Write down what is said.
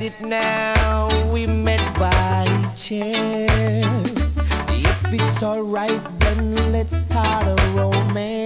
it now. We met by chance. If it's alright, then let's start a romance.